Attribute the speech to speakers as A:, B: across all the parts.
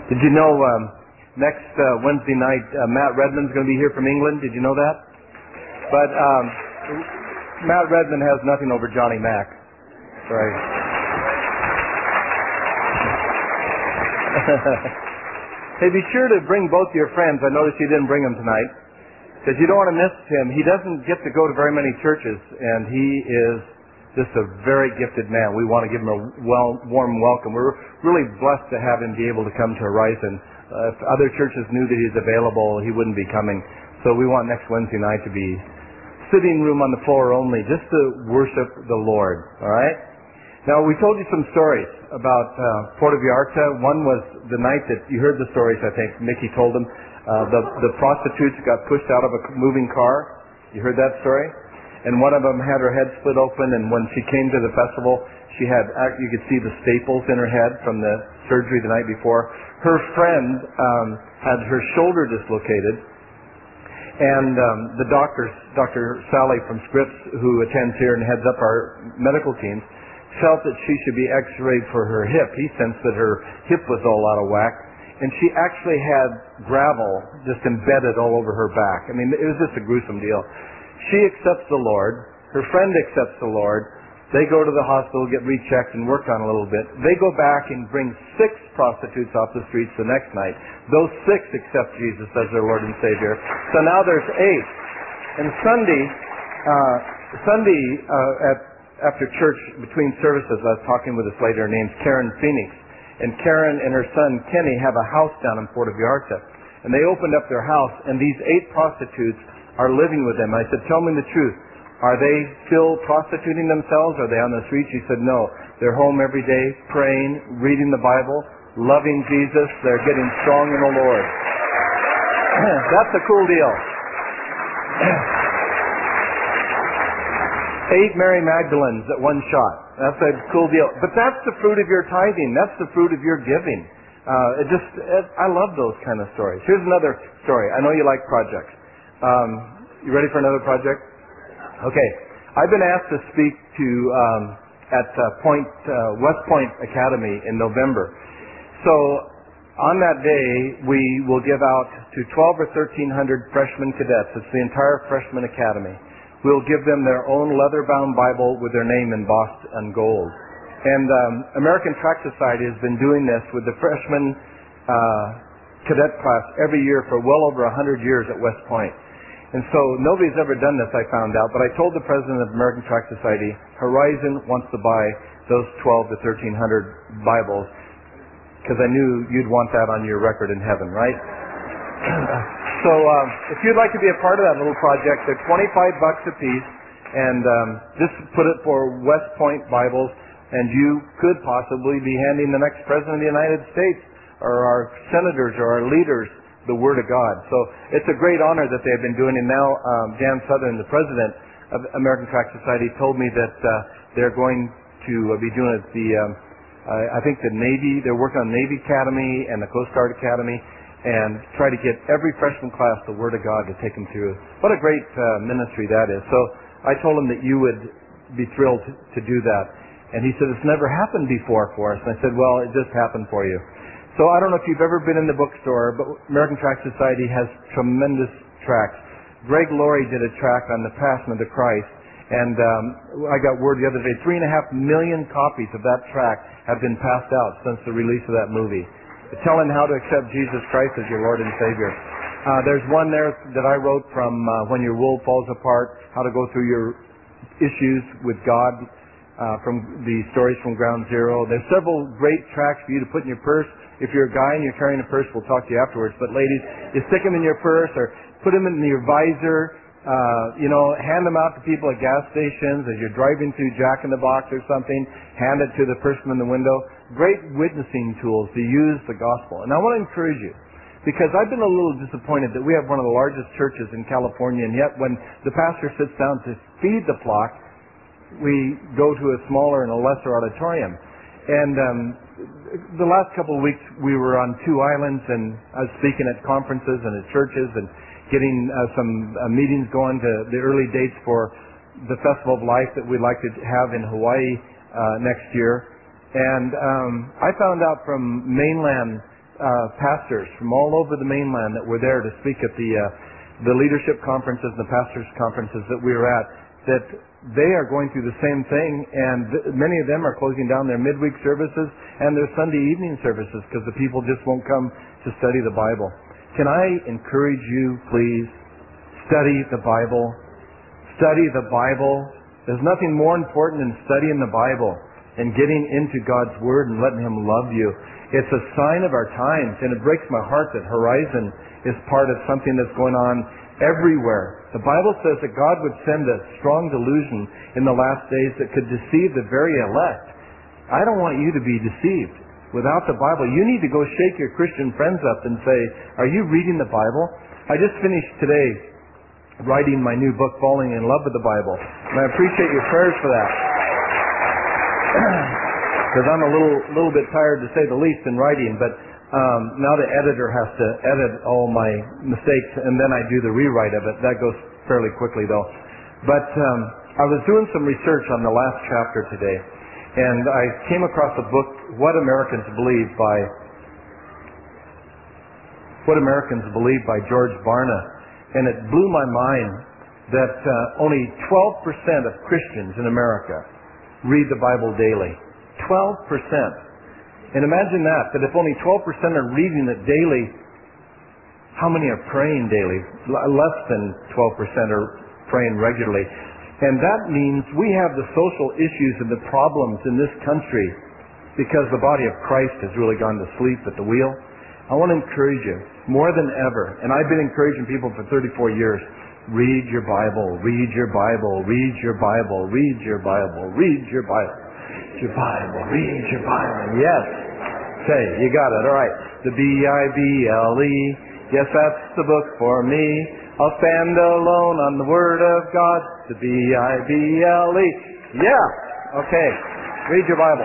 A: Did you know next Wednesday night Matt Redman's going to be here from England? Did you know that? But Matt Redman has nothing over Johnny Mac. Sorry. Hey, be sure to bring both your friends. I noticed you didn't bring them tonight, because you don't want to miss him. He doesn't get to go to very many churches, and he is just a very gifted man. We want to give him a warm welcome. We're really blessed to have him be able to come to Horizon. If other churches knew that he's available, he wouldn't be coming. So we want next Wednesday night to be sitting room on the floor only, just to worship the Lord. All right? Now, we told you some stories about Puerto Vallarta. One was the night that you heard the stories, I think. Mickey told them. The prostitutes got pushed out of a moving car. You heard that story? And one of them had her head split open, and when she came to the festival, she had, you could see the staples in her head from the surgery the night before. Her friend had her shoulder dislocated, and the doctor, Dr. Sally from Scripps, who attends here and heads up our medical teams, felt that she should be x-rayed for her hip. He sensed that her hip was all out of whack, and she actually had gravel just embedded all over her back. I mean, it was just a gruesome deal. She accepts the Lord. Her friend accepts the Lord. They go to the hospital, get rechecked and worked on a little bit. They go back and bring 6 prostitutes off the streets the next night. Those 6 accept Jesus as their Lord and Savior. So now there's 8. And Sunday after church, between services, I was talking with this lady. Her name's Karen Phoenix. And Karen and her son Kenny have a house down in Puerto Vallarta. And they opened up their house, and these 8 prostitutes are living with them. I said, tell me the truth. Are they still prostituting themselves? Are they on the streets? She said, no. They're home every day, praying, reading the Bible, loving Jesus. They're getting strong in the Lord. That's a cool deal. 8 Mary Magdalenes at one shot. That's a cool deal. But that's the fruit of your tithing. That's the fruit of your giving. I love those kind of stories. Here's another story. I know you like projects. You ready for another project? Okay. I've been asked to speak to at West Point Academy in November. So on that day, we will give out to 12 or 1,300 freshman cadets. It's the entire freshman academy. We'll give them their own leather-bound Bible with their name embossed in gold. And American Tract Society has been doing this with the freshman cadet class every year for well over 100 years at West Point. And so nobody's ever done this, I found out, but I told the president of American Tract Society, Horizon wants to buy those 12 to 1,300 Bibles, because I knew you'd want that on your record in heaven, right? So if you'd like to be a part of that little project, they're $25 a piece, and just put it for West Point Bibles, and you could possibly be handing the next president of the United States, or our senators, or our leaders, the Word of God. So it's a great honor that they've been doing. And now Dan Southern, the president of American Tract Society, told me that they're going to be doing it. I think the Navy, they're working on Navy Academy and the Coast Guard Academy, and try to get every freshman class the Word of God to take them through. What a great ministry that is. So I told him that you would be thrilled to do that. And he said, it's never happened before for us. And I said, well, it just happened for you. So I don't know if you've ever been in the bookstore, but American Tract Society has tremendous tracts. Greg Laurie did a tract on the Passion of the Christ, and I got word the other day, 3.5 million copies of that tract have been passed out since the release of that movie, telling how to accept Jesus Christ as your Lord and Savior. There's one there that I wrote from When Your World Falls Apart, how to go through your issues with God, from the stories from Ground Zero. There's several great tracts for you to put in your purse. If you're a guy and you're carrying a purse, we'll talk to you afterwards. But ladies, you stick them in your purse or put them in your visor. Hand them out to people at gas stations as you're driving through Jack in the Box or something. Hand it to the person in the window. Great witnessing tools to use the gospel. And I want to encourage you, because I've been a little disappointed that we have one of the largest churches in California, and yet when the pastor sits down to feed the flock, we go to a smaller and a lesser auditorium. And the last couple of weeks we were on 2 islands, and I was speaking at conferences and at churches and getting some meetings going to the early dates for the Festival of Life that we'd like to have in Hawaii next year. And I found out from mainland pastors from all over the mainland that were there to speak at the leadership conferences and the pastors' conferences that we were at, that they are going through the same thing, and many of them are closing down their midweek services and their Sunday evening services because the people just won't come to study the Bible. Can I encourage you, please, study the Bible. Study the Bible. There's nothing more important than studying the Bible and getting into God's Word and letting Him love you. It's a sign of our times, and it breaks my heart that Horizon is part of something that's going on everywhere. The Bible says that God would send a strong delusion in the last days that could deceive the very elect. I don't want you to be deceived. Without the Bible, you need to go shake your Christian friends up and say, are you reading the Bible? I just finished today writing my new book, Falling in Love with the Bible. And I appreciate your prayers for that. Because I'm a little bit tired, to say the least, in writing, but now the editor has to edit all my mistakes, and then I do the rewrite of it. That goes fairly quickly, though. But I was doing some research on the last chapter today, and I came across a book, What Americans Believe by George Barna, and it blew my mind that only 12% of Christians in America read the Bible daily. 12%. And imagine that if only 12% are reading it daily, how many are praying daily? Less than 12% are praying regularly. And that means we have the social issues and the problems in this country because the body of Christ has really gone to sleep at the wheel. I want to encourage you more than ever, and I've been encouraging people for 34 years, read your Bible, read your Bible, read your Bible, read your Bible, read your Bible. Your Bible, read your Bible. Yes. Okay, you got it. All right. The Bible. Yes, that's the book for me. I'll stand alone on the Word of God. The Bible. Yeah. Okay. Read your Bible.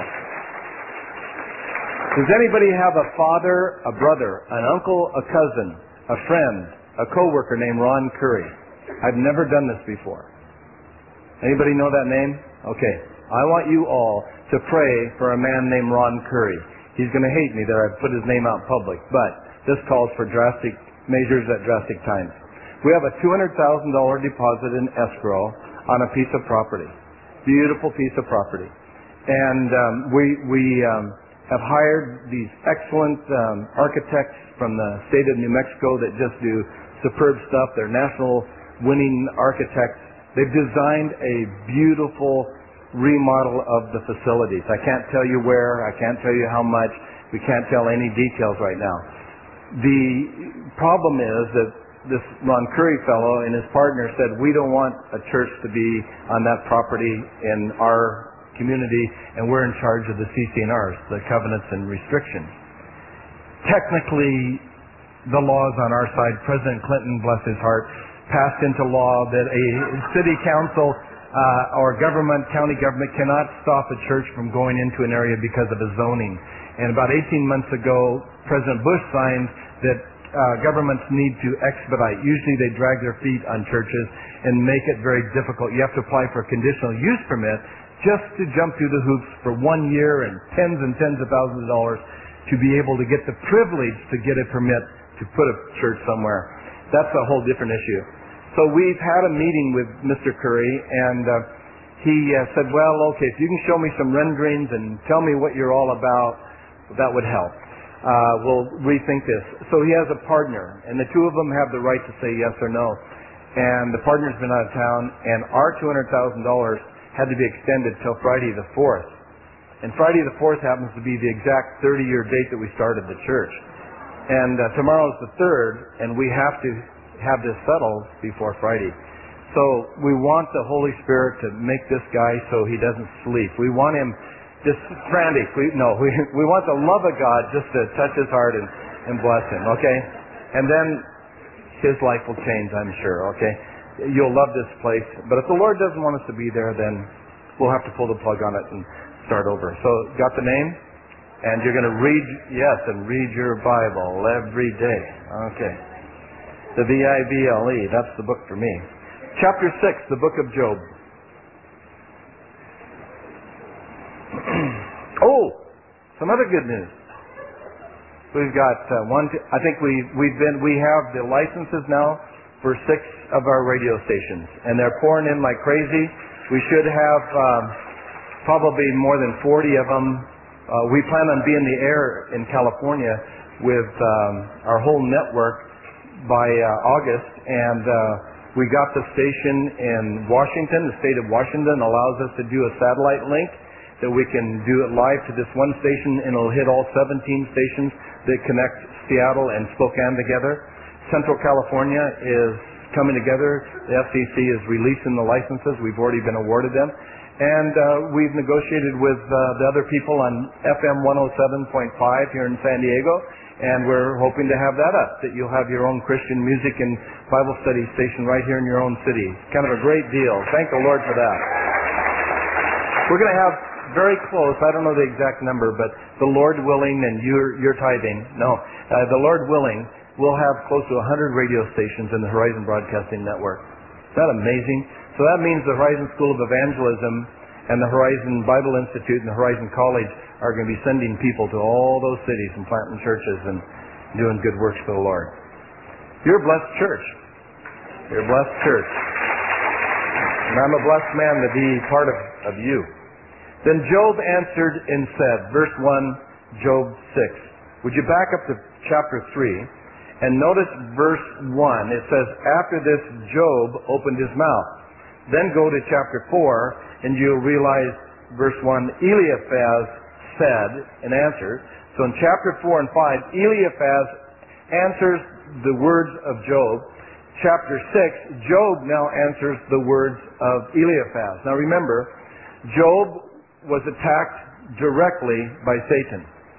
A: Does anybody have a father, a brother, an uncle, a cousin, a friend, a coworker named Ron Curry? I've never done this before. Anybody know that name? Okay. I want you all to pray for a man named Ron Curry. He's going to hate me that I've put his name out public, but this calls for drastic measures at drastic times. We have a $200,000 deposit in escrow on a piece of property. Beautiful piece of property. And we have hired these excellent architects from the state of New Mexico that just do superb stuff. They're national winning architects. They've designed a beautiful remodel of the facilities. I can't tell you where, I can't tell you how much, we can't tell any details right now. The problem is that this Ron Curry fellow and his partner said, we don't want a church to be on that property in our community, and we're in charge of the CC&Rs, the covenants and restrictions. Technically, the laws on our side, President Clinton, bless his heart, passed into law that a city council or government, county government, cannot stop a church from going into an area because of a zoning. And about 18 months ago, President Bush signed that governments need to expedite. Usually they drag their feet on churches and make it very difficult. You have to apply for a conditional use permit just to jump through the hoops for 1 year and tens of thousands of dollars to be able to get the privilege to get a permit to put a church somewhere. That's a whole different issue. So we've had a meeting with Mr. Curry, and he said, well, okay, if you can show me some renderings and tell me what you're all about, that would help. We'll rethink this. So he has a partner, and the two of them have the right to say yes or no. And the partner's been out of town, and our $200,000 had to be extended till Friday the 4th. And Friday the 4th happens to be the exact 30-year date that we started the church. And tomorrow's the 3rd, and we have to have this settled before Friday. So we want the Holy Spirit to make this guy so he doesn't sleep. We want him just frantic. We want the love of God just to touch his heart and bless him, okay? And then his life will change, I'm sure, okay? You'll love this place. But if the Lord doesn't want us to be there, then we'll have to pull the plug on it and start over. So, got the name? And you're going to read, yes, and read your Bible every day. Okay. The Bible, that's the book for me. Chapter 6, the book of Job. Oh, some other good news. We've got I think we have the licenses now for 6 of our radio stations, and they're pouring in like crazy. We should have probably more than 40 of them. We plan on being in the air in California with our whole network by August, and we got the station in Washington. The state of Washington allows us to do a satellite link that we can do it live to this one station, and it'll hit all 17 stations that connect Seattle and Spokane together. Central California is coming together. The FCC is releasing the licenses. We've already been awarded them. And we've negotiated with the other people on FM 107.5 here in San Diego, and we're hoping to have that up, that you'll have your own Christian music and Bible study station right here in your own city. Kind of a great deal. Thank the Lord for that. We're going to have very close, I don't know the exact number, but the Lord willing, and you're tithing. No, the Lord willing, we'll have close to 100 radio stations in the Horizon Broadcasting Network. Isn't that amazing? So that means the Horizon School of Evangelism and the Horizon Bible Institute and the Horizon College are going to be sending people to all those cities and planting churches and doing good works for the Lord. You're a blessed church. You're a blessed church. And I'm a blessed man to be part of you. Then Job answered and said, verse 1, Job 6. Would you back up to chapter 3 and notice verse 1. It says, after this Job opened his mouth. Then go to chapter 4 and you'll realize verse 1, Eliphaz said and answered. So in chapter 4 and 5, Eliphaz answers the words of Job. Chapter 6, Job now answers the words of Eliphaz. Now remember, Job was attacked directly by Satan.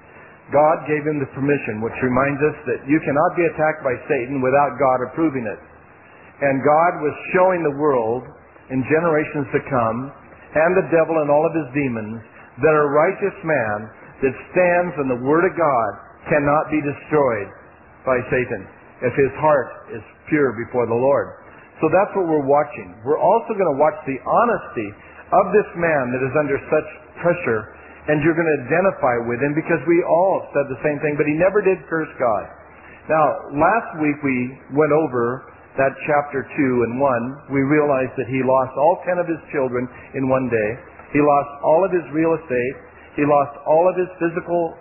A: God gave him the permission, which reminds us that you cannot be attacked by Satan without God approving it. And God was showing the world in generations to come, and the devil and all of his demons, that a righteous man that stands on the Word of God cannot be destroyed by Satan if his heart is pure before the Lord. So that's what we're watching. We're also going to watch the honesty of this man that is under such pressure, and you're going to identify with him because we all said the same thing, but he never did curse God. Now, last week we went over that chapter 2 and 1. We realized that he lost all 10 of his children in one day. He lost all of his real estate. He lost all of his physical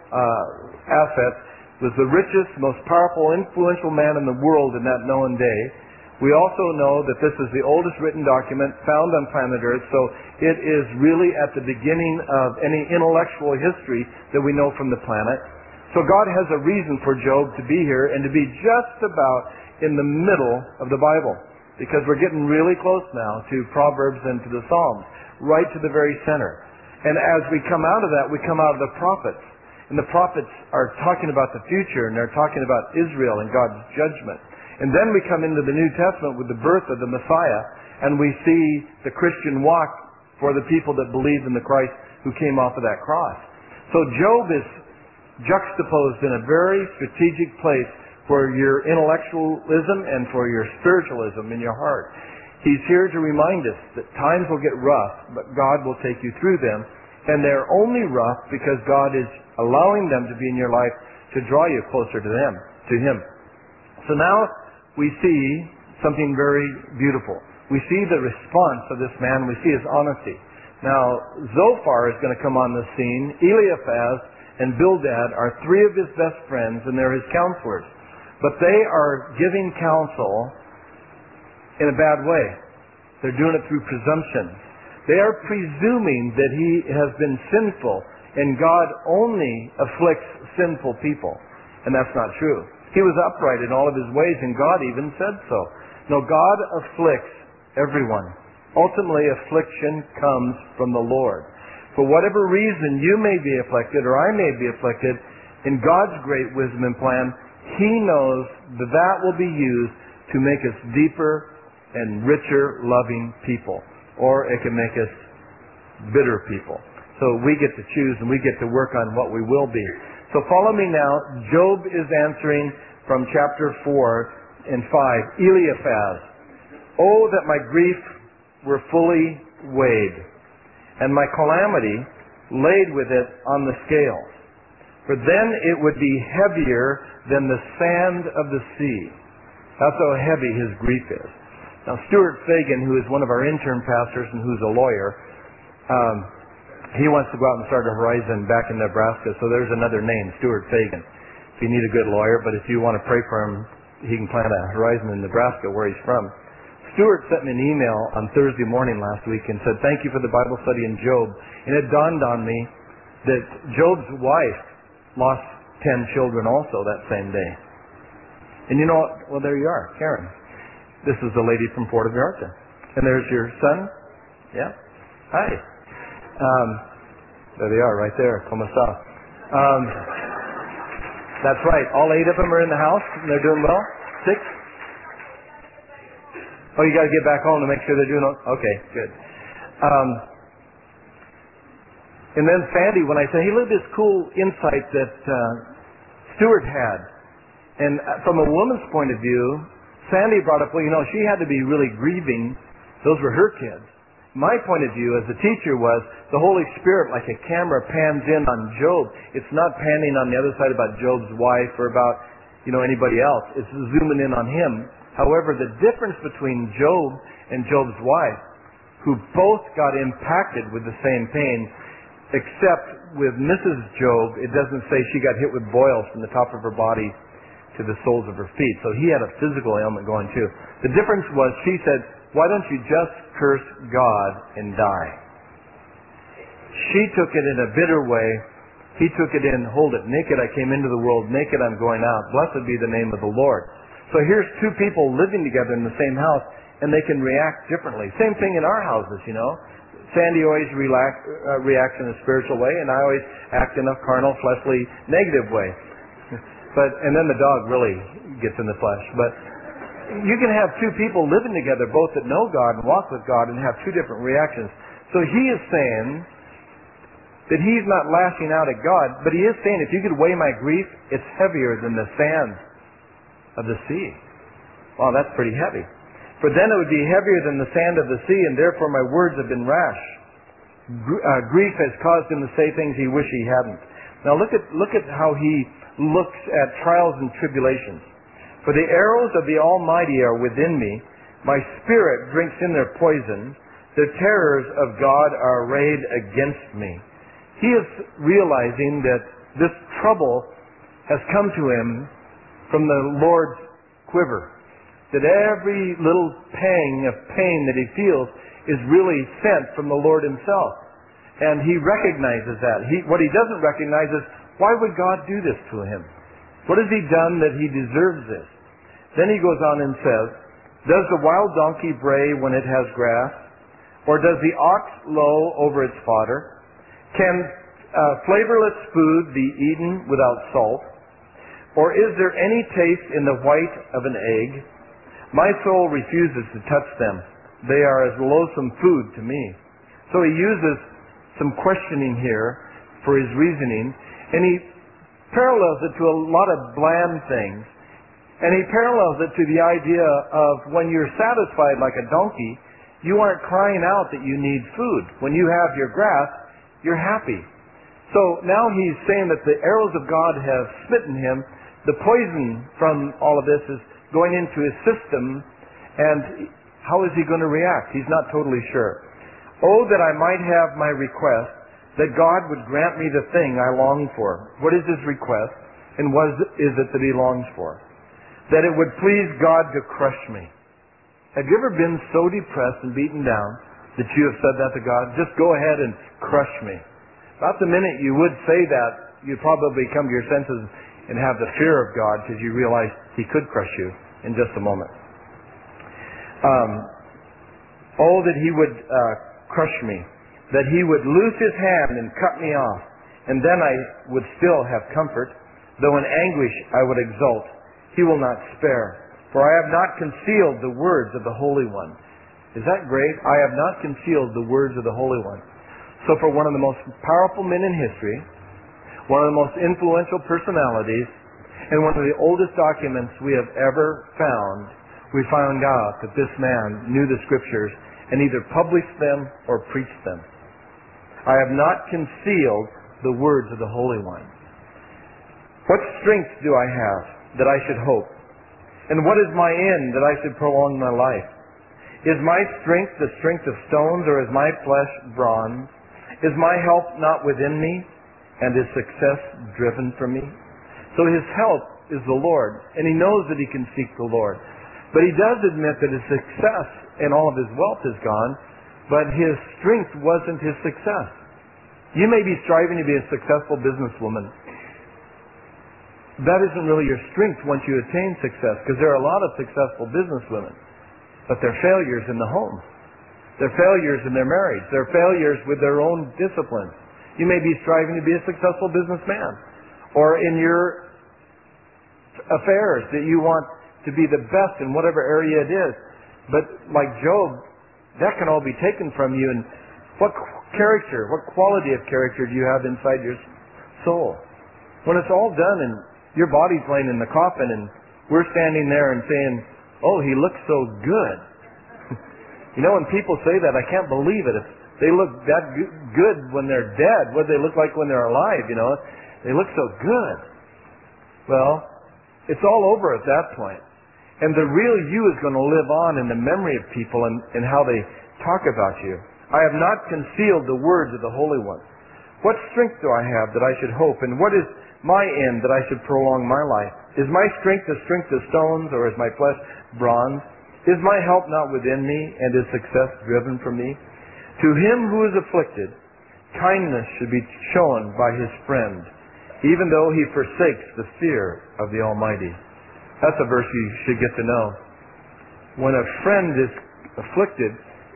A: assets. Was the richest, most powerful, influential man in the world in that known day. We also know that this is the oldest written document found on planet Earth, so it is really at the beginning of any intellectual history that we know from the planet. So God has a reason for Job to be here and to be just about in the middle of the Bible, because we're getting really close now to Proverbs and to the Psalms, right to the very center. And as we come out of that, we come out of the prophets. And the prophets are talking about the future, and they're talking about Israel and God's judgment. And then we come into the New Testament with the birth of the Messiah, and we see the Christian walk for the people that believe in the Christ who came off of that cross. So Job is juxtaposed in a very strategic place for your intellectualism and for your spiritualism in your heart. He's here to remind us that times will get rough, but God will take you through them. And they're only rough because God is allowing them to be in your life to draw you closer to Him. So now we see something very beautiful. We see the response of this man. We see his honesty. Now, Zophar is going to come on the scene. Eliphaz and Bildad are 3 of his best friends, and they're his counselors. But they are giving counsel in a bad way. They're doing it through presumption. They are presuming that he has been sinful, and God only afflicts sinful people. And that's not true. He was upright in all of his ways, and God even said so. No, God afflicts everyone. Ultimately, affliction comes from the Lord. For whatever reason you may be afflicted, or I may be afflicted, in God's great wisdom and plan, He knows that that will be used to make us deeper and richer, loving people. Or it can make us bitter people. So we get to choose, and we get to work on what we will be. So follow me now. Job is answering from chapter 4 and 5. Eliphaz. Oh, that my grief were fully weighed, and my calamity laid with it on the scales. For then it would be heavier than the sand of the sea. That's how heavy his grief is. Now, Stuart Fagan, who is one of our intern pastors and who's a lawyer, he wants to go out and start a Horizon back in Nebraska, so there's another name, Stuart Fagan. If you need a good lawyer, but if you want to pray for him, he can plant a Horizon in Nebraska, where he's from. Stuart sent me an email on Thursday morning last week and said, "Thank you for the Bible study in Job." And it dawned on me that Job's wife lost 10 children also that same day. And you know what? Well, there you are, Karen. This is the lady from Puerto Vallarta. And there's your son. Yeah. Hi. There they are, right there. ¿Cómo está? That's right. All 8 of them are in the house, and they're doing well? 6? Oh, you got to get back home to make sure they're doing okay, good. And then Sandy, when I said, he lived this cool insight that Stuart had. And from a woman's point of view, Sandy brought up, well, she had to be really grieving. Those were her kids. My point of view as a teacher was the Holy Spirit, like a camera, pans in on Job. It's not panning on the other side about Job's wife or about, anybody else. It's zooming in on him. However, the difference between Job and Job's wife, who both got impacted with the same pain, except with Mrs. Job, it doesn't say she got hit with boils from the top of her body to the soles of her feet. So he had a physical ailment going too. The difference was she said, "Why don't you just curse God and die?" She took it in a bitter way. He took it in, "Hold it, naked I came into the world, naked I'm going out. Blessed be the name of the Lord." So here's 2 people living together in the same house, and they can react differently. Same thing in our houses, Sandy always reacts in a spiritual way, and I always act in a carnal, fleshly, negative way. And then the dog really gets in the flesh. But you can have 2 people living together, both that know God and walk with God, and have 2 different reactions. So he is saying that he's not lashing out at God, but he is saying, if you could weigh my grief, it's heavier than the sand of the sea. Wow, that's pretty heavy. For then it would be heavier than the sand of the sea, and therefore my words have been rash. Grief has caused him to say things he wished he hadn't. Now look at how he looks at trials and tribulations. For the arrows of the Almighty are within me. My spirit drinks in their poison. The terrors of God are arrayed against me. He is realizing that this trouble has come to him from the Lord's quiver. That every little pang of pain that he feels is really sent from the Lord himself. And he recognizes that. What he doesn't recognize is, why would God do this to him? What has he done that he deserves this? Then he goes on and says, does the wild donkey bray when it has grass? Or does the ox low over its fodder? Can flavorless food be eaten without salt? Or is there any taste in the white of an egg? My soul refuses to touch them. They are as loathsome food to me. So he uses some questioning here for his reasoning, and he parallels it to a lot of bland things. And he parallels it to the idea of when you're satisfied like a donkey, you aren't crying out that you need food. When you have your grass, you're happy. So now he's saying that the arrows of God have smitten him. The poison from all of this is going into his system, and how is he going to react? He's not totally sure. Oh, that I might have my request, that God would grant me the thing I long for. What is his request, and what is it that he longs for? That it would please God to crush me. Have you ever been so depressed and beaten down that you have said that to God? Just go ahead and crush me. About the minute you would say that, you'd probably come to your senses and have the fear of God because you realize he could crush you in just a moment. Oh, that he would crush me, that he would loose his hand and cut me off, and then I would still have comfort. Though in anguish I would exult, he will not spare. For I have not concealed the words of the Holy One. Is that great? I have not concealed the words of the Holy One. So for one of the most powerful men in history, one of the most influential personalities, and one of the oldest documents we have ever found, we found out that this man knew the Scriptures and either published them or preached them. I have not concealed the words of the Holy One. What strength do I have that I should hope? And what is my end that I should prolong my life? Is my strength the strength of stones, or is my flesh bronze? Is my help not within me, and is success driven from me? So his help is the Lord, and he knows that he can seek the Lord. But he does admit that his success and all of his wealth is gone, but his strength wasn't his success. You may be striving to be a successful businesswoman. That isn't really your strength once you attain success, because there are a lot of successful businesswomen, but they're failures in the home. They're failures in their marriage. They're failures with their own discipline. You may be striving to be a successful businessman, or in your affairs that you want to be the best in whatever area it is. But like Job, that can all be taken from you. And what character, what quality of character do you have inside your soul? When it's all done and your body's laying in the coffin and we're standing there and saying, "Oh, he looks so good." You know, when people say that, I can't believe it. If they look that good when they're dead, what do they look like when they're alive, you know? They look so good. Well, it's all over at that point. And the real you is going to live on in the memory of people and how they talk about you. I have not concealed the words of the Holy One. What strength do I have that I should hope? And what is my end that I should prolong my life? Is my strength the strength of stones, or is my flesh bronze? Is my help not within me, and is success driven from me? To him who is afflicted, kindness should be shown by his friend, even though he forsakes the fear of the Almighty. That's a verse you should get to know. When a friend is afflicted,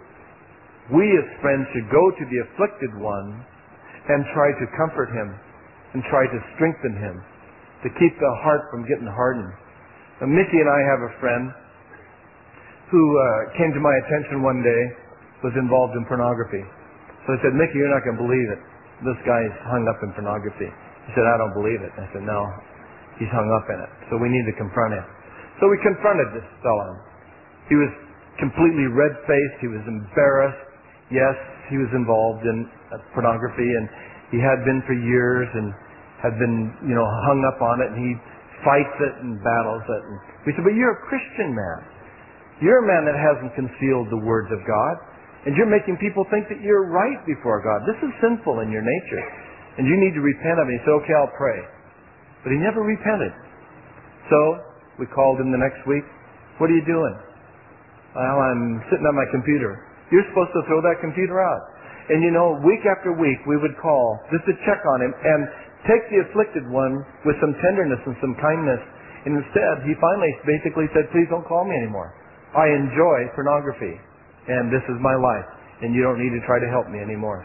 A: we as friends should go to the afflicted one and try to comfort him and try to strengthen him, to keep the heart from getting hardened. Now, Mickey and I have a friend who came to my attention one day, was involved in pornography. So I said, "Mickey, you're not going to believe it. This guy's hung up in pornography." He said, "I don't believe it." I said, "No, he's hung up in it. So we need to confront him." So we confronted this fellow. He was completely red-faced. He was embarrassed. Yes, he was involved in pornography, and he had been for years and had been, hung up on it, and he fights it and battles it. And we said, "But you're a Christian man. You're a man that hasn't concealed the words of God, and you're making people think that you're right before God. This is sinful in your nature, and you need to repent of it." He said, "Okay, I'll pray." But he never repented. So we called him the next week. "What are you doing?" "Well, I'm sitting on my computer." "You're supposed to throw that computer out." And week after week we would call just to check on him and take the afflicted one with some tenderness and some kindness. And instead, he finally basically said, "Please don't call me anymore. I enjoy pornography, and this is my life, and you don't need to try to help me anymore."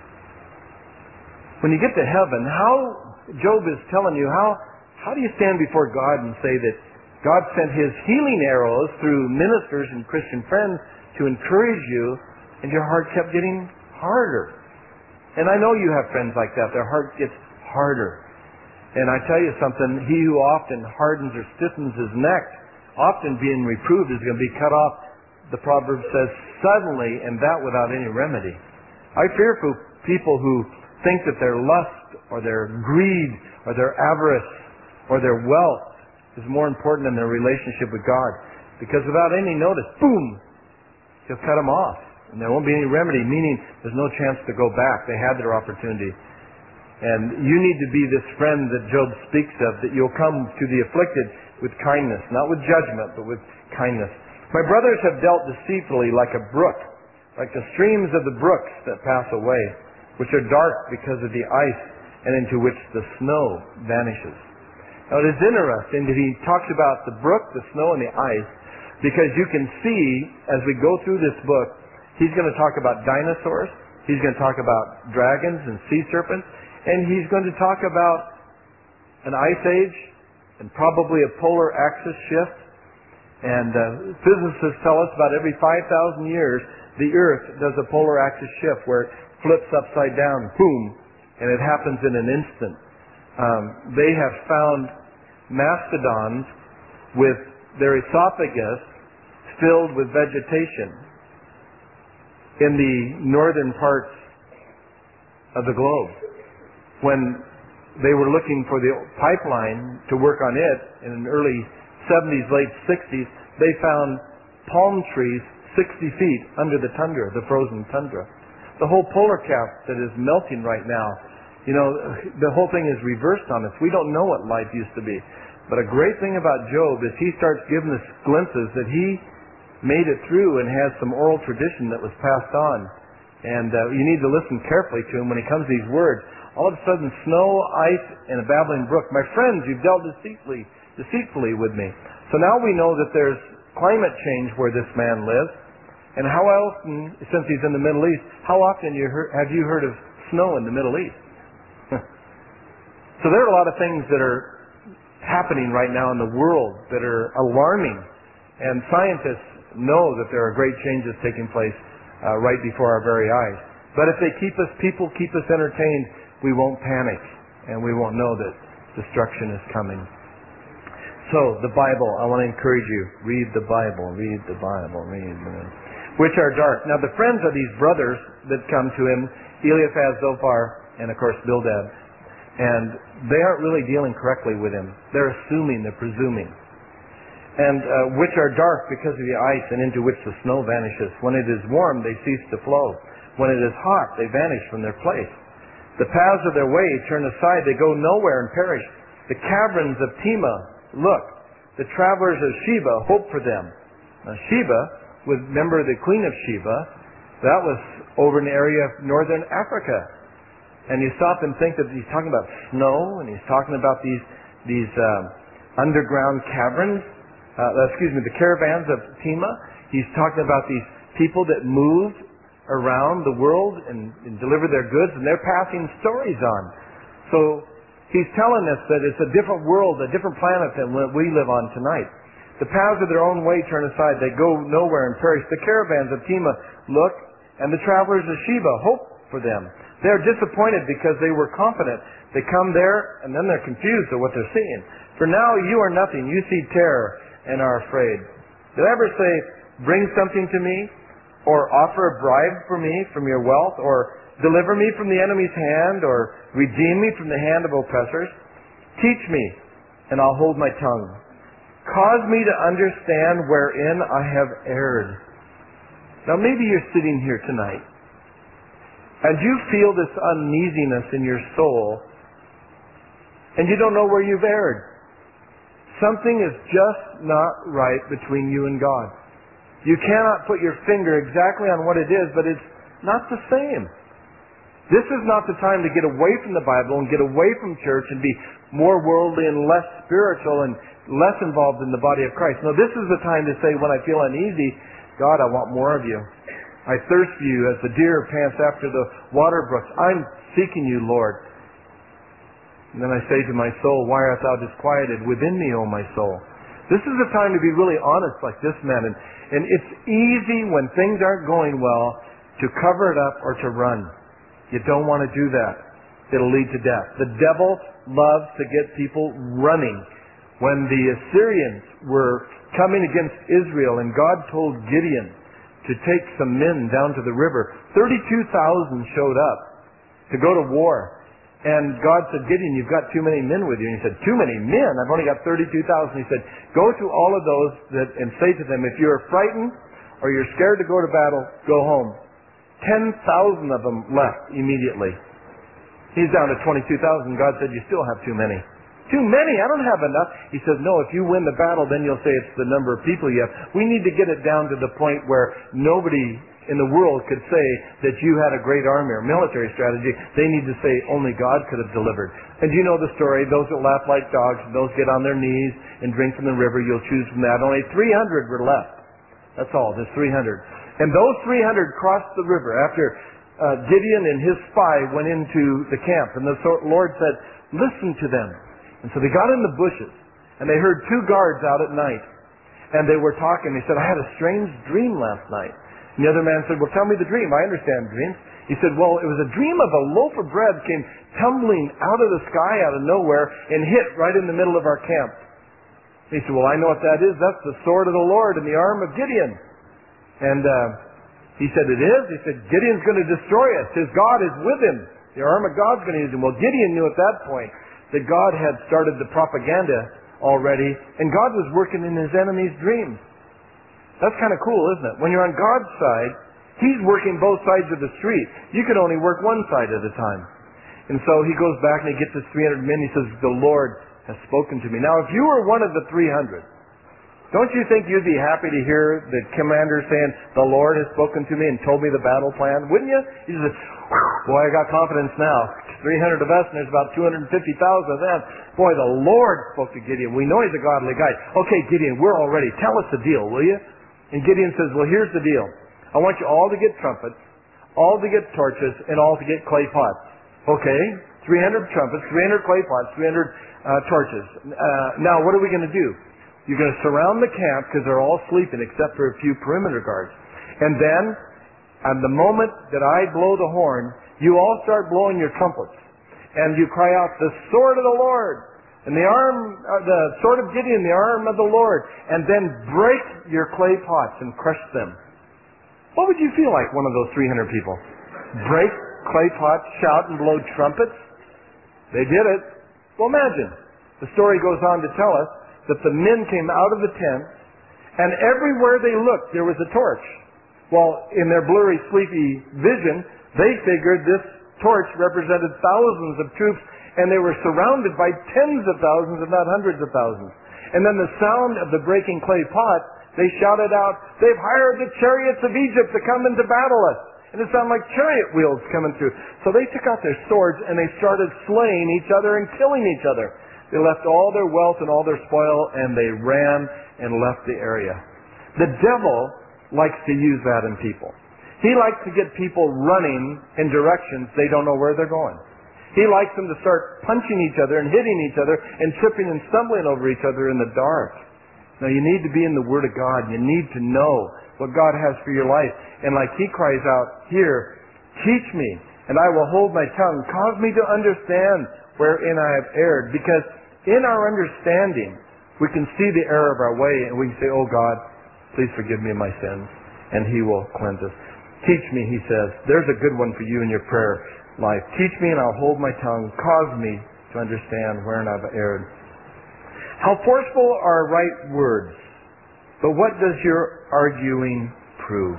A: When you get to heaven, Job is telling you, how do you stand before God and say that God sent his healing arrows through ministers and Christian friends to encourage you, and your heart kept getting harder? And I know you have friends like that. Their heart gets harder. And I tell you something, he who often hardens or stiffens his neck, often being reproved, is going to be cut off. The proverb says, suddenly, and that without any remedy. I fear for people who think that their lust or their greed or their avarice or their wealth is more important than their relationship with God. Because without any notice, boom, he'll cut them off. And there won't be any remedy, meaning there's no chance to go back. They had their opportunity. And you need to be this friend that Job speaks of, that you'll come to the afflicted with kindness, not with judgment, but with kindness. "My brothers have dealt deceitfully like a brook, like the streams of the brooks that pass away, which are dark because of the ice, and into which the snow vanishes." Now it is interesting that he talks about the brook, the snow, and the ice, because you can see, as we go through this book, he's going to talk about dinosaurs, he's going to talk about dragons and sea serpents, and he's going to talk about an ice age and probably a polar axis shift. And physicists tell us about every 5,000 years the Earth does a polar axis shift where it flips upside down, boom, and it happens in an instant. They have found mastodons with their esophagus filled with vegetation in the northern parts of the globe. When they were looking for the pipeline to work on it in the early 70s, late 60s. They found palm trees 60 feet under the tundra, the frozen tundra. The whole polar cap that is melting right now, the whole thing is reversed on us. We don't know what life used to be. But a great thing about Job is he starts giving us glimpses that he made it through and has some oral tradition that was passed on. And you need to listen carefully to him when he comes to these words. All of a sudden, snow, ice, and a babbling brook. My friends, you've dealt deceitfully with me. So now we know that there's climate change where this man lives. And how often, since he's in the Middle East, how often have you heard of snow in the Middle East? So there are a lot of things that are happening right now in the world that are alarming. And scientists know that there are great changes taking place right before our very eyes. But if people keep us entertained, we won't panic and we won't know that destruction is coming. So, the Bible, I want to encourage you, read the Bible, read the Bible, which are dark. Now, the friends of these brothers that come to him, Eliphaz, Zophar, and of course Bildad, and they aren't really dealing correctly with him. They're assuming, they're presuming. And which are dark because of the ice and into which the snow vanishes. When it is warm, they cease to flow. When it is hot, they vanish from their place. The paths of their way turn aside, they go nowhere and perish. The caverns of Tema, look, the travelers of Sheba hope for them. Now Sheba, remember the Queen of Sheba, that was over in the area of northern Africa. And you stop and think that he's talking about snow, and he's talking about these underground caverns, the caravans of Tema. He's talking about these people that moved around the world and deliver their goods, and they're passing stories on. So he's telling us that it's a different world, a different planet than what we live on tonight. The paths of their own way turn aside, they go nowhere and perish. The caravans of Tema look, and the travelers of Sheba hope for them. They're disappointed because they were confident. They come there, and then they're confused at what they're seeing. For now you are nothing, you see terror and are afraid. Did I ever say, bring something to me? Or offer a bribe for me from your wealth, or deliver me from the enemy's hand, or redeem me from the hand of oppressors? Teach me, and I'll hold my tongue. Cause me to understand wherein I have erred. Now maybe you're sitting here tonight, and you feel this uneasiness in your soul, and you don't know where you've erred. Something is just not right between you and God. You cannot put your finger exactly on what it is, but it's not the same. This is not the time to get away from the Bible and get away from church and be more worldly and less spiritual and less involved in the body of Christ. No, this is the time to say, when I feel uneasy, God, I want more of you. I thirst for you as the deer pants after the water brooks. I'm seeking you, Lord. And then I say to my soul, why art thou disquieted within me, O my soul? This is the time to be really honest like this man. And it's easy when things aren't going well to cover it up or to run. You don't want to do that. It'll lead to death. The devil loves to get people running. When the Assyrians were coming against Israel and God told Gideon to take some men down to the river, 32,000 showed up to go to war. And God said, Gideon, you've got too many men with you. And he said, too many men? I've only got 32,000. He said, go to all of those and say to them, if you're frightened or you're scared to go to battle, go home. 10,000 of them left immediately. He's down to 22,000. God said, you still have too many. Too many? I don't have enough. He says, no, if you win the battle, then you'll say it's the number of people you have. We need to get it down to the point where nobody in the world could say that you had a great army or military strategy. They need to say only God could have delivered. And you know the story. Those that laugh like dogs, those get on their knees and drink from the river, you'll choose from that. Only 300 were left. That's all. There's 300. And those 300 crossed the river after Gideon and his spy went into the camp. And the Lord said, listen to them. And so they got in the bushes, and they heard two guards out at night. And they were talking. They said, I had a strange dream last night. And the other man said, well, tell me the dream. I understand dreams. He said, well, it was a dream of a loaf of bread came tumbling out of the sky, out of nowhere, and hit right in the middle of our camp. He said, well, I know what that is. That's the sword of the Lord in the arm of Gideon. And he said, it is? He said, Gideon's going to destroy us. His God is with him. The arm of God's going to use him. Well, Gideon knew at that point that God had started the propaganda already, and God was working in his enemy's dreams. That's kind of cool, isn't it? When you're on God's side, he's working both sides of the street. You can only work one side at a time. And so he goes back and he gets his 300 men. He says, the Lord has spoken to me. Now, if you were one of the 300, don't you think you'd be happy to hear the commander saying, the Lord has spoken to me and told me the battle plan? Wouldn't you? You just, boy, I got confidence now. 300 of us and there's about 250,000 of them. Boy, the Lord spoke to Gideon. We know he's a godly guy. Okay, Gideon, we're all ready. Tell us the deal, will you? And Gideon says, well, here's the deal. I want you all to get trumpets, all to get torches, and all to get clay pots. Okay, 300 trumpets, 300 clay pots, 300 torches. Now, what are we going to do? You're going to surround the camp because they're all sleeping except for a few perimeter guards. And then, at the moment that I blow the horn, you all start blowing your trumpets. And you cry out, the sword of the Lord. And the sword of Gideon, the arm of the Lord. And then break your clay pots and crush them. What would you feel like, one of those 300 people? Break clay pots, shout, and blow trumpets? They did it. Well, imagine. The story goes on to tell us that the men came out of the tent, and everywhere they looked, there was a torch. Well, in their blurry, sleepy vision, they figured this torch represented thousands of troops, and they were surrounded by tens of thousands, if not hundreds of thousands. And then the sound of the breaking clay pot, they shouted out, they've hired the chariots of Egypt to come into battle us. And it sounded like chariot wheels coming through. So they took out their swords and they started slaying each other and killing each other. They left all their wealth and all their spoil and they ran and left the area. The devil likes to use that in people. He likes to get people running in directions they don't know where they're going. He likes them to start punching each other and hitting each other and tripping and stumbling over each other in the dark. Now you need to be in the Word of God. You need to know what God has for your life. And like he cries out here, teach me and I will hold my tongue. Cause me to understand wherein I have erred. Because in our understanding, we can see the error of our way and we can say, oh God, please forgive me my sins. And he will cleanse us. Teach me, he says. There's a good one for you in your prayer life. Teach me and I'll hold my tongue. Cause me to understand wherein I've erred. How forceful are right words, but what does your arguing prove?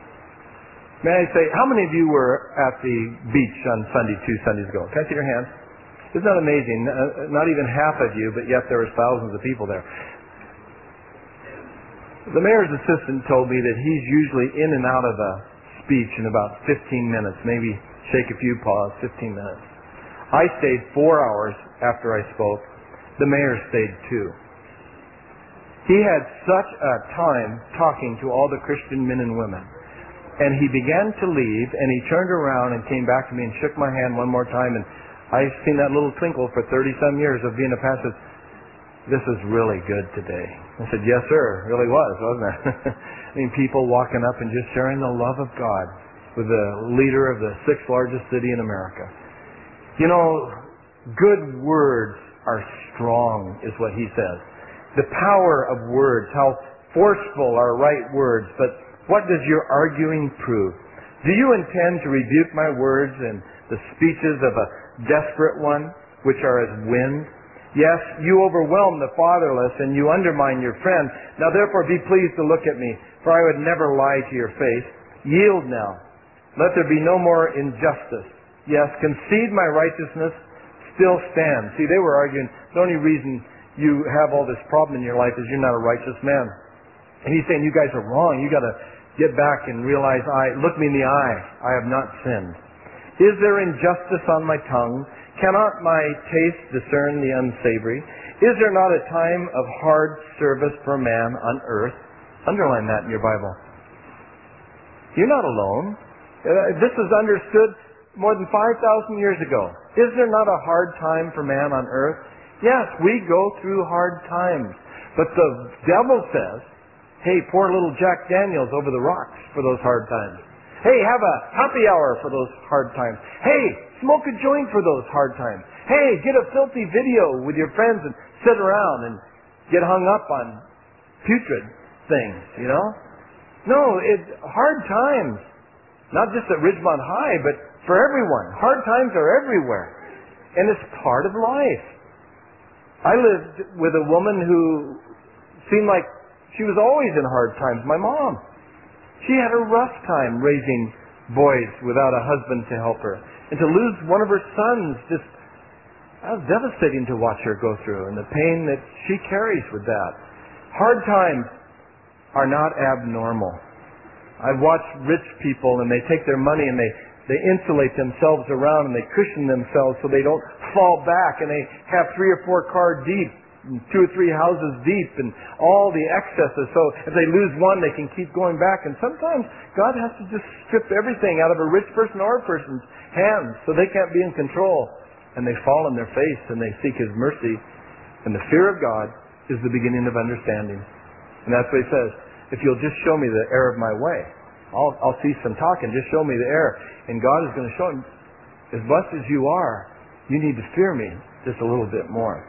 A: May I say, how many of you were at the beach on Sunday, 2 Sundays ago? Can I see your hands? Isn't that amazing? Not even half of you, but yet there was thousands of people there. The mayor's assistant told me that he's usually in and out of a speech in about 15 minutes, maybe shake a few paws, 15 minutes. I stayed 4 hours after I spoke. The mayor stayed 2. He had such a time talking to all the Christian men and women. And he began to leave, and he turned around and came back to me and shook my hand one more time. And I've seen that little twinkle for 30-some years of being a pastor. This is really good today. I said, yes, sir. It really was, wasn't it? I mean, people walking up and just sharing the love of God with the leader of the 6th largest city in America. You know, good words are strong, is what he says. The power of words, how forceful are right words, but what does your arguing prove? Do you intend to rebuke my words and the speeches of a desperate one, which are as wind? Yes, you overwhelm the fatherless and you undermine your friend. Now therefore be pleased to look at me, for I would never lie to your face. Yield now. Let there be no more injustice. Yes, concede my righteousness still stands. See, they were arguing, the only reason you have all this problem in your life is you're not a righteous man. And he's saying, you guys are wrong. You got to get back and realize, look me in the eye. I have not sinned. Is there injustice on my tongue? Cannot my taste discern the unsavory? Is there not a time of hard service for man on earth? Underline that in your Bible. You're not alone. This is understood more than 5,000 years ago. Is there not a hard time for man on earth? Yes, we go through hard times. But the devil says, hey, pour a little Jack Daniels over the rocks for those hard times. Hey, have a happy hour for those hard times. Hey, smoke a joint for those hard times. Hey, get a filthy video with your friends and sit around and get hung up on putrid things, you know? No, it's hard times. Not just at Ridgemont High, but for everyone. Hard times are everywhere. And it's part of life. I lived with a woman who seemed like she was always in hard times. My mom. She had a rough time raising boys without a husband to help her. And to lose one of her sons, that was devastating to watch her go through, and the pain that she carries with that. Hard times are not abnormal. I've watched rich people, and they take their money and they insulate themselves around and they cushion themselves so they don't fall back, and they have 3 or 4 car deep, 2 or 3 houses deep, and all the excesses. So if they lose one, they can keep going back. And sometimes God has to just strip everything out of a rich person or a person's hands so they can't be in control. And they fall on their face and they seek His mercy. And the fear of God is the beginning of understanding. And that's what He says. If you'll just show me the error of my way, I'll cease from talking. Just show me the error. And God is going to show him, as blessed as you are, you need to fear me just a little bit more.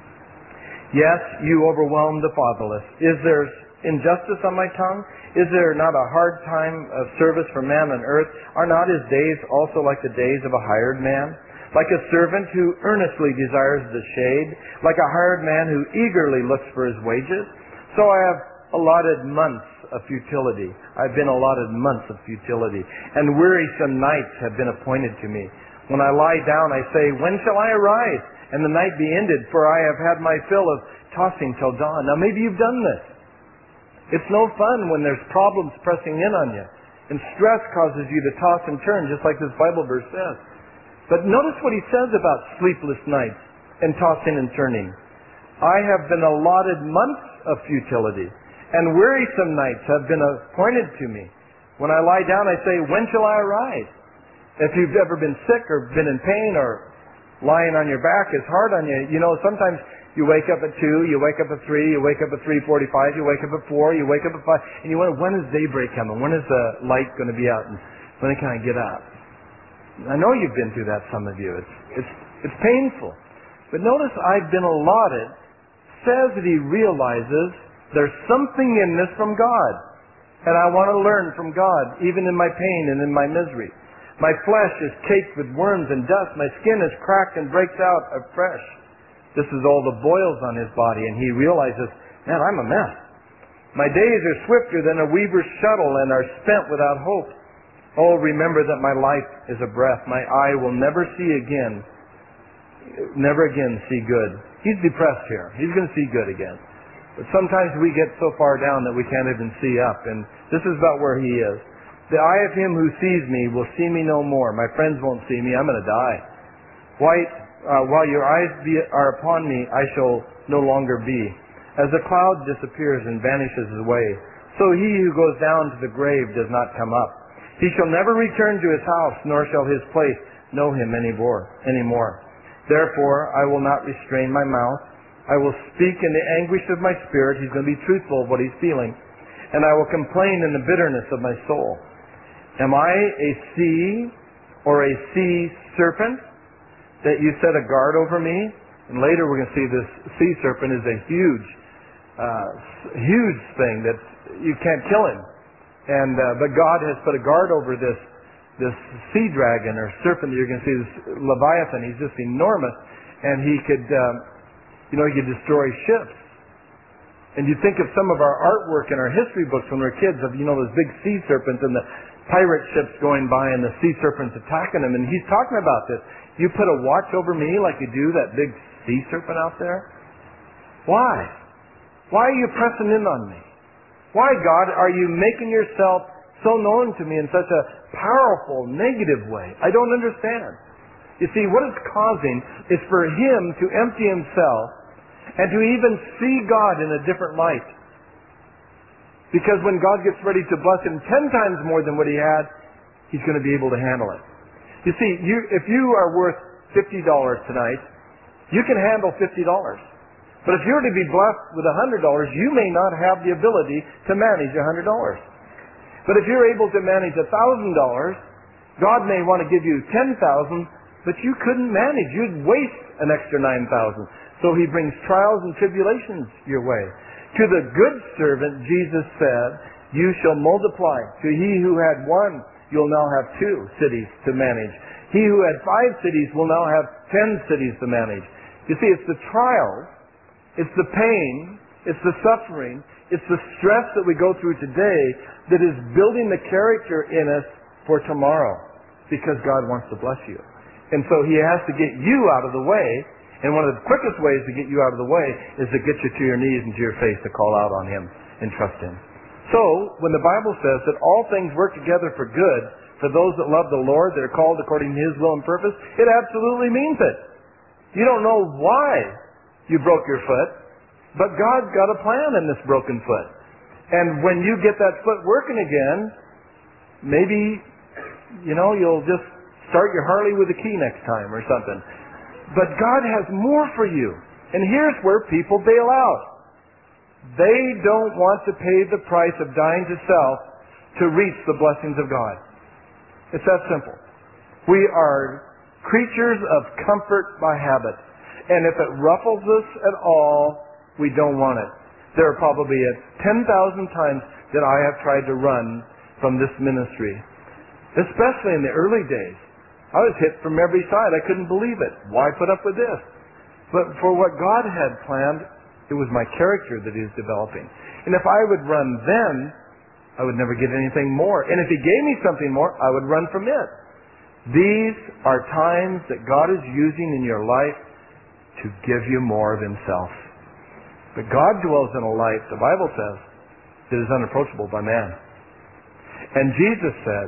A: Yes, you overwhelm the fatherless. Is there injustice on my tongue? Is there not a hard time of service for man on earth? Are not his days also like the days of a hired man? Like a servant who earnestly desires the shade? Like a hired man who eagerly looks for his wages? So I have allotted months of futility. I've been allotted months of futility. And wearisome nights have been appointed to me. When I lie down, I say, when shall I arise? And the night be ended, for I have had my fill of tossing till dawn. Now maybe you've done this. It's no fun when there's problems pressing in on you. And stress causes you to toss and turn, just like this Bible verse says. But notice what he says about sleepless nights and tossing and turning. I have been allotted months of futility, and wearisome nights have been appointed to me. When I lie down, I say, when shall I arise? If you've ever been sick or been in pain or lying on your back is hard on you. You know, sometimes you wake up at 2, you wake up at 3, you wake up at 3:45, you wake up at 4, you wake up at 5, and you wonder, when is daybreak coming? When is the light going to be out? And when can I get up? I know you've been through that, some of you. It's painful. But notice I've been allotted, says that he realizes there's something in this from God. And I want to learn from God, even in my pain and in my misery. My flesh is caked with worms and dust. My skin is cracked and breaks out afresh. This is all the boils on his body, and he realizes, man, I'm a mess. My days are swifter than a weaver's shuttle and are spent without hope. Oh, remember that my life is a breath. My eye will never see again, never again see good. He's depressed here. He's going to see good again. But sometimes we get so far down that we can't even see up, and this is about where he is. The eye of him who sees me will see me no more. My friends won't see me. I'm going to die. While your eyes are upon me, I shall no longer be. As the cloud disappears and vanishes away, so he who goes down to the grave does not come up. He shall never return to his house, nor shall his place know him anymore. Therefore, I will not restrain my mouth. I will speak in the anguish of my spirit. He's going to be truthful of what he's feeling. And I will complain in the bitterness of my soul. Am I a sea or a sea serpent that you set a guard over me? And later we're going to see this sea serpent is a huge thing that you can't kill him. But God has put a guard over this sea dragon or serpent that you're going to see, this Leviathan. He's just enormous, and he could destroy ships. And you think of some of our artwork in our history books when we were kids of, those big sea serpents and the pirate ships going by and the sea serpents attacking them. And he's talking about this. You put a watch over me like you do that big sea serpent out there? Why? Why are you pressing in on me? Why, God, are you making yourself so known to me in such a powerful, negative way? I don't understand. You see, what it's causing is for him to empty himself and to even see God in a different light. Because when God gets ready to bless him 10 times more than what he had, he's going to be able to handle it. You see, if you are worth $50 tonight, you can handle $50. But if you're to be blessed with $100, you may not have the ability to manage $100. But if you're able to manage $1,000, God may want to give you $10,000, but you couldn't manage. You'd waste an extra $9,000. So he brings trials and tribulations your way. To the good servant, Jesus said, you shall multiply. To he who had 1, you'll now have 2 cities to manage. He who had 5 cities will now have 10 cities to manage. You see, it's the trials It's the pain, it's the suffering, it's the stress that we go through today that is building the character in us for tomorrow, because God wants to bless you. And so He has to get you out of the way, and one of the quickest ways to get you out of the way is to get you to your knees and to your face to call out on Him and trust Him. So, when the Bible says that all things work together for good for those that love the Lord, that are called according to His will and purpose, it absolutely means it. You don't know why you broke your foot, but God's got a plan in this broken foot. And when you get that foot working again, maybe, you'll just start your Harley with a key next time or something. But God has more for you. And here's where people bail out. They don't want to pay the price of dying to self to reach the blessings of God. It's that simple. We are creatures of comfort by habit. And if it ruffles us at all, we don't want it. There are probably 10,000 times that I have tried to run from this ministry. Especially in the early days. I was hit from every side. I couldn't believe it. Why put up with this? But for what God had planned, it was my character that He was developing. And if I would run then, I would never get anything more. And if He gave me something more, I would run from it. These are times that God is using in your life to give you more of Himself. But God dwells in a life, the Bible says, that is unapproachable by man. And Jesus said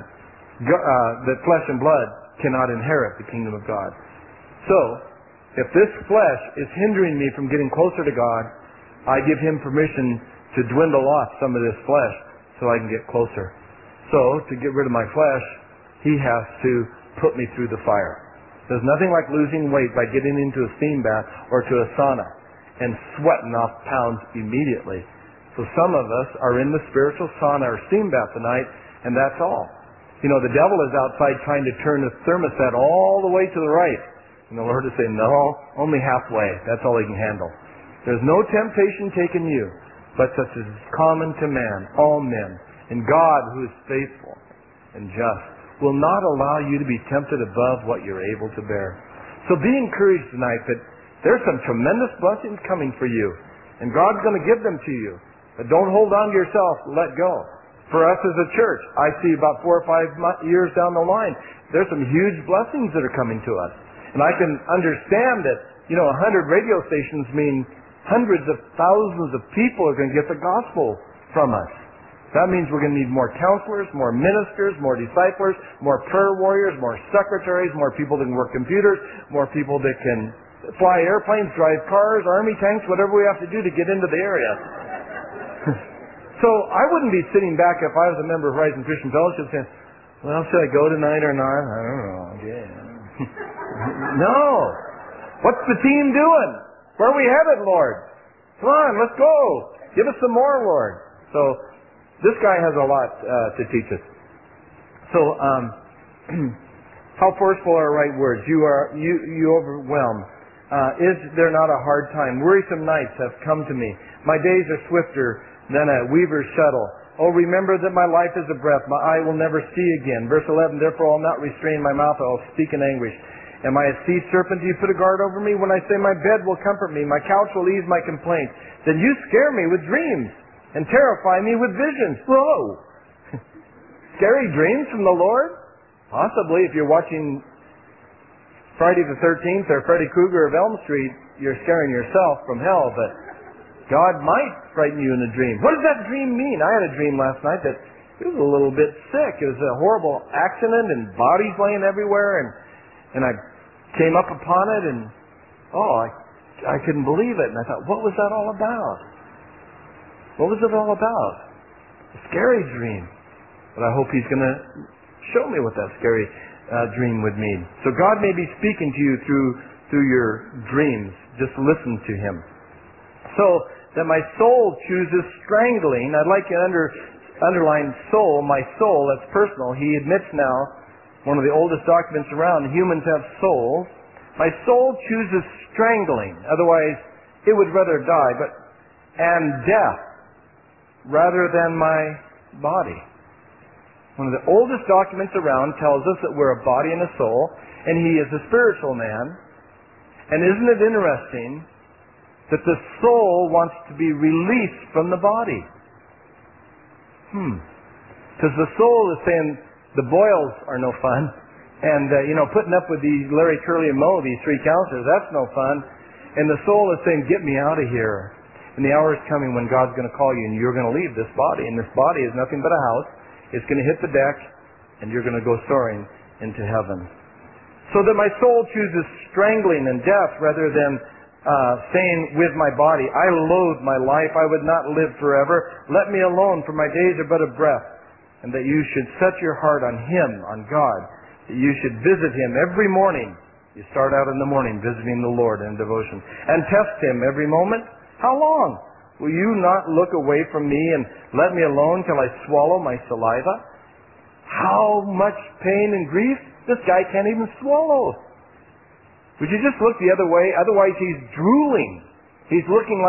A: that flesh and blood cannot inherit the kingdom of God. So, if this flesh is hindering me from getting closer to God, I give Him permission to dwindle off some of this flesh so I can get closer. So, to get rid of my flesh, He has to put me through the fire. There's nothing like losing weight by getting into a steam bath or to a sauna and sweating off pounds immediately. So some of us are in the spiritual sauna or steam bath tonight, and that's all. The devil is outside trying to turn the thermostat all the way to the right. And the Lord is saying, no, only halfway. That's all He can handle. There's no temptation taken you, but such as is common to man, all men. And God, who is faithful and just, will not allow you to be tempted above what you're able to bear. So be encouraged tonight that there's some tremendous blessings coming for you. And God's going to give them to you. But don't hold on to yourself. Let go. For us as a church, I see about 4 or 5 years down the line, there's some huge blessings that are coming to us. And I can understand that, 100 radio stations mean hundreds of thousands of people are going to get the gospel from us. That means we're going to need more counselors, more ministers, more disciplers, more prayer warriors, more secretaries, more people that can work computers, more people that can fly airplanes, drive cars, army tanks, whatever we have to do to get into the area. So I wouldn't be sitting back if I was a member of Horizon Christian Fellowship saying, well, should I go tonight or not? I don't know. Yeah. No. What's the team doing? Where are we headed, Lord? Come on, let's go. Give us some more, Lord. So this guy has a lot to teach us. So, how forceful are right words? You overwhelm. Is there not a hard time? Wearisome nights have come to me. My days are swifter than a weaver's shuttle. Oh, remember that my life is a breath. My eye will never see again. Verse 11, therefore I'll not restrain my mouth. I'll speak in anguish. Am I a sea serpent? Do you put a guard over me? When I say my bed will comfort me, my couch will ease my complaint, then you scare me with dreams and terrify me with visions. Whoa! Scary dreams from the Lord? Possibly. If you're watching Friday the 13th or Freddy Krueger of Elm Street, you're scaring yourself from hell, but God might frighten you in a dream. What does that dream mean? I had a dream last night that it was a little bit sick. It was a horrible accident and bodies laying everywhere, and I came up upon it, and I couldn't believe it. And I thought, what was that all about? What was it all about? A scary dream. But I hope He's going to show me what that scary dream would mean. So God may be speaking to you through your dreams. Just listen to Him. So that my soul chooses strangling. I'd like you to underline soul. My soul, that's personal. He admits now, one of the oldest documents around, humans have souls. My soul chooses strangling. Otherwise, it would rather die. And death rather than my body. One of the oldest documents around tells us that we're a body and a soul, and He is a spiritual man. And isn't it interesting that the soul wants to be released from the body. Because the soul is saying, the boils are no fun. And, putting up with these Larry, Curly, and Moe, these three counselors, that's no fun. And the soul is saying, get me out of here. And the hour is coming when God's going to call you and you're going to leave this body. And this body is nothing but a house. It's going to hit the deck and you're going to go soaring into heaven. So that my soul chooses strangling and death rather than saying with my body, I loathe my life, I would not live forever. Let me alone, for my days are but a breath. And that you should set your heart on Him, on God. That you should visit Him every morning. You start out in the morning visiting the Lord in devotion. And test Him every moment. How long? Will you not look away from me and let me alone till I swallow my saliva? How much pain and grief? This guy can't even swallow. Would you just look the other way? Otherwise he's drooling. He's looking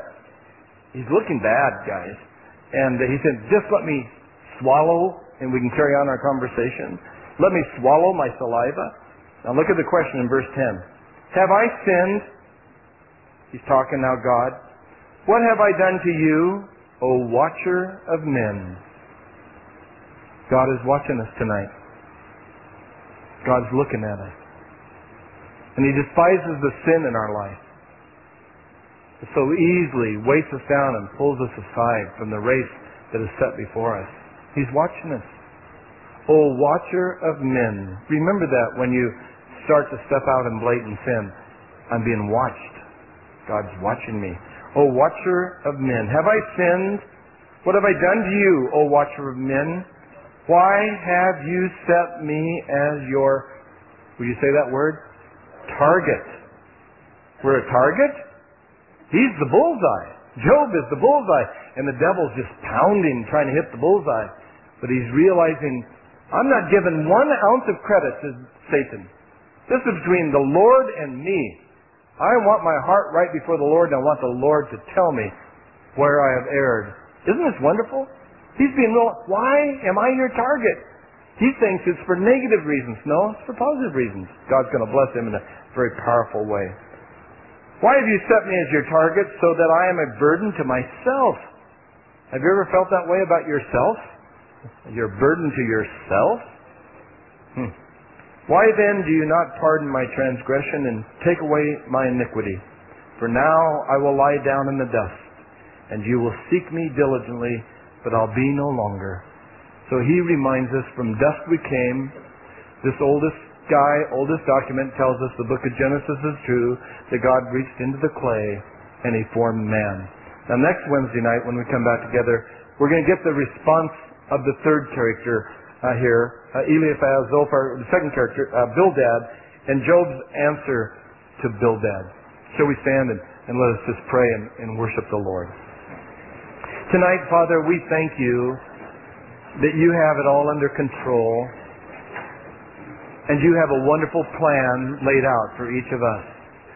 A: bad, guys. And he said, just let me swallow and we can carry on our conversation. Let me swallow my saliva. Now look at the question in verse 10. Have I sinned? He's talking now, God. What have I done to you, O watcher of men? God is watching us tonight. God's looking at us. And He despises the sin in our life. It so easily weights us down and pulls us aside from the race that is set before us. He's watching us. O watcher of men. Remember that when you start to step out in blatant sin. I'm being watched. God's watching me. O watcher of men. Have I sinned? What have I done to you, O watcher of men? Why have you set me as your, will you say that word? Target. We're a target? He's the bullseye. Job is the bullseye. And the devil's just pounding, trying to hit the bullseye. But he's realizing, I'm not giving 1 ounce of credit to Satan. This is between the Lord and me. I want my heart right before the Lord, and I want the Lord to tell me where I have erred. Isn't this wonderful? He's being, why am I your target? He thinks it's for negative reasons. No, it's for positive reasons. God's going to bless him in a very powerful way. Why have you set me as your target so that I am a burden to myself? Have you ever felt that way about yourself? You're a burden to yourself? Why then do you not pardon my transgression and take away my iniquity? For now I will lie down in the dust, and you will seek me diligently, but I'll be no longer. So he reminds us, from dust we came. This oldest document tells us the book of Genesis is true, that God reached into the clay and He formed man. Now next Wednesday night when we come back together, we're going to get the response of the third character here, Eliphaz, Zophar, the second character, Bildad, and Job's answer to Bildad. Shall we stand and let us just pray and worship the Lord. Tonight, Father, we thank you that you have it all under control and you have a wonderful plan laid out for each of us.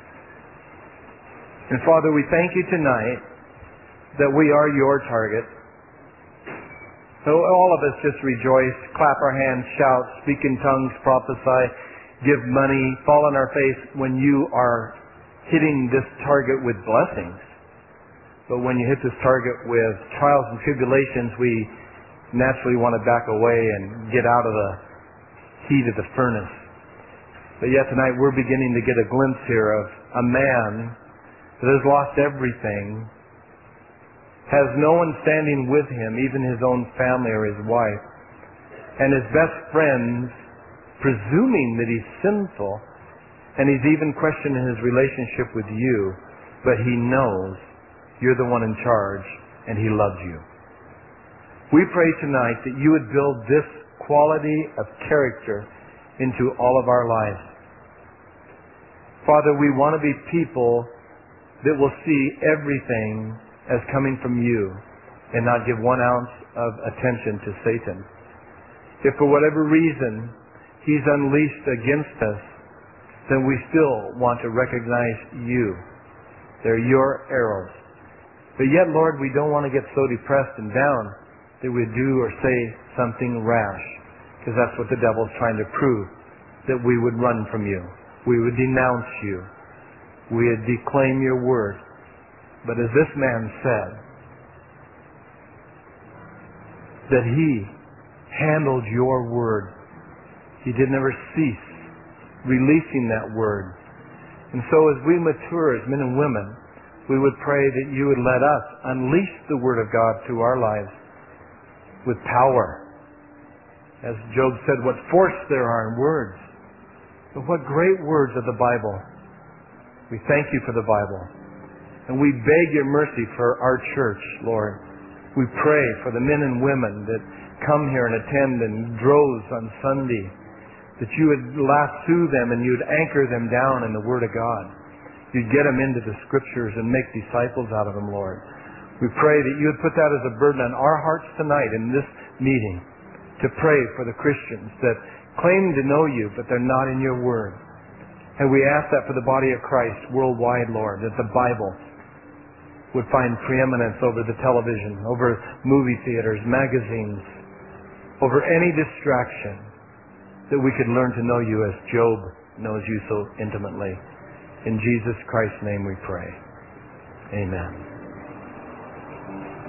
A: And Father, we thank you tonight that we are your target. So all of us just rejoice, clap our hands, shout, speak in tongues, prophesy, give money, fall on our face when you are hitting this target with blessings. But when you hit this target with trials and tribulations, we naturally want to back away and get out of the heat of the furnace. But yet tonight we're beginning to get a glimpse here of a man that has lost everything, has no one standing with him, even his own family or his wife, and his best friends presuming that he's sinful, and he's even questioning his relationship with you, but he knows you're the one in charge and he loves you. We pray tonight that you would build this quality of character into all of our lives. Father, we want to be people that will see everything as coming from you and not give 1 ounce of attention to Satan. If for whatever reason he's unleashed against us, then we still want to recognize you. They're your arrows. But yet, Lord, we don't want to get so depressed and down that we do or say something rash, because that's what the devil's trying to prove, that we would run from you. We would denounce you. We would declaim your word. But as this man said, that he handled your word. He did never cease releasing that word. And so as we mature as men and women, we would pray that you would let us unleash the word of God to our lives with power. As Job said, what force there are in words. But what great words of the Bible. We thank you for the Bible. And we beg your mercy for our church, Lord. We pray for the men and women that come here and attend in droves on Sunday, that you would lasso them and you'd anchor them down in the Word of God. You'd get them into the Scriptures and make disciples out of them, Lord. We pray that you would put that as a burden on our hearts tonight in this meeting, to pray for the Christians that claim to know you, but they're not in your Word. And we ask that for the body of Christ worldwide, Lord, that the Bible would find preeminence over the television, over movie theaters, magazines, over any distraction, that we could learn to know you as Job knows you so intimately. In Jesus Christ's name we pray. Amen.